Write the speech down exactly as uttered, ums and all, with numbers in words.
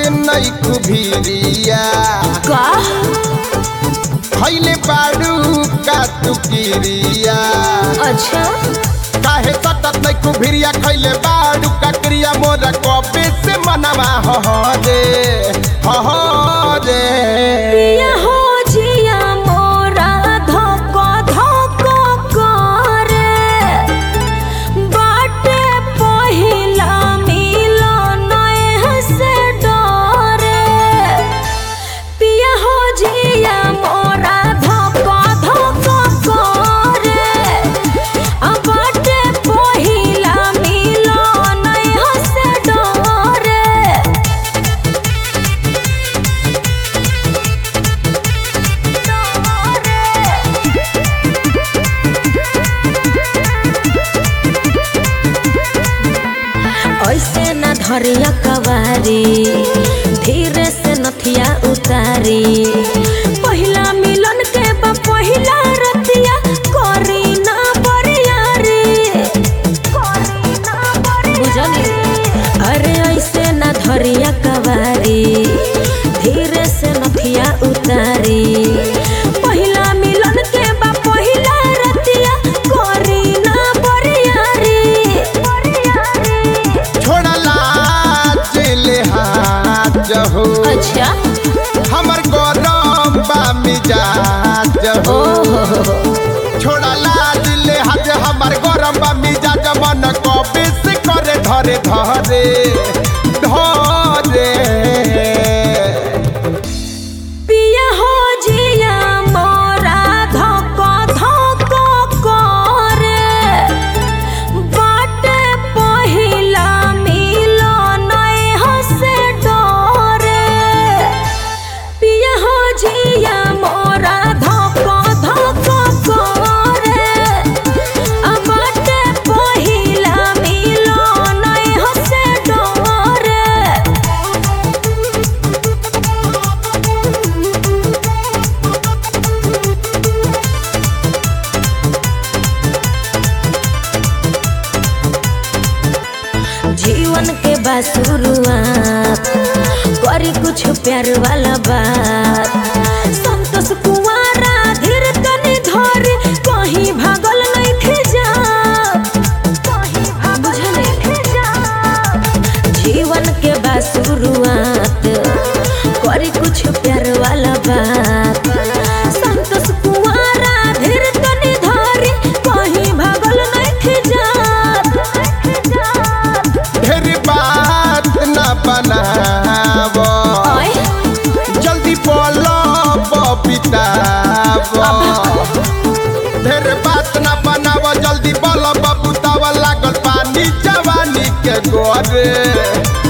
नहीं कुभिरिया का खैले बाड़ू का तुकिरिया अच्छा काहे सतत नहीं कुभिरिया खैले बाड़ू का क्रिया मोरा कबे से मनवा हो रे हो रे पिया हो जिया मोरा धोको धोको करे बाटे पहिला मिलन से डरे पिया हो जिया मोरा धोको धोको करे बाटे पहिला मिलन से डरे ऐसे न धरिया कवारी धीरे से नथिया उतारी पहिला मिलन के बा पहिला रतिया करी ना बरियारी बुझली अरे ऐसे न धरिया कवारी धीरे से नथिया उतारी पहिला मिलन के बा पहिला रतिया करी ना बरियारी हो अच्छा हमर गरम बा मिजाज हो छोड़ा लाज ले हाथ हमर गरम बा मिजाज मन कबे से करे धरे धरे धरे पिया हो जिया मोरा धोको धोको करे बाटे पहिला मिलन से डरे पिया हो जिया मोरा धोको धोको करे बाटे पहिला मिलन से डरे जीवन के बासुरुआत करी कुछ प्यार वाला बात संतोष कुंवारा धीर तनी धर कहीं भागल नहीं थे जा बुझले जीवन के बासुरुआत करी कुछ प्यार वाला बात संतोष कुंवारा धीर तनी धर कहीं भागल नहीं थे जा बनावो जल्दी बोलो बबीतावो ढेर बात ना बनावो जल्दी बोलो बबूतावो लागल पानी जवानी के गोरे।